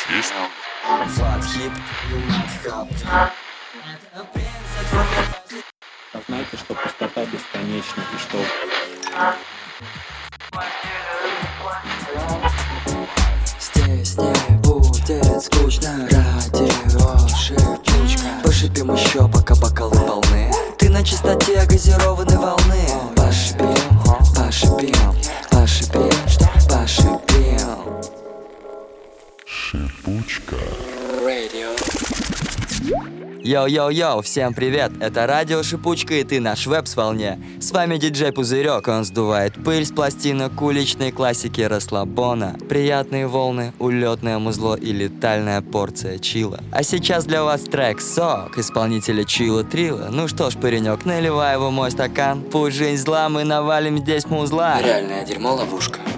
есть? Знайте, что пустота бесконечна и что... Здесь не будет скучно. Радио Шипучка. Пошипим еще, пока бокалы полны. Ты на чистоте газированной волны. Пошипим, пошипим, пошипим, что пошипим. Шипучка. Radio. Йоу-йоу-йоу, всем привет, это радио Шипучка и ты наш веб с волне. С вами диджей Пузырек, он сдувает пыль с пластинок уличной классики расслабона. Приятные волны, улетное музло и летальная порция чила. А сейчас для вас трек «Сок» исполнителя Чила Трила. Ну что ж, паренек, наливай его в мой стакан. Пусть жизнь зла, мы навалим здесь музла. Реальное дерьмо ловушка.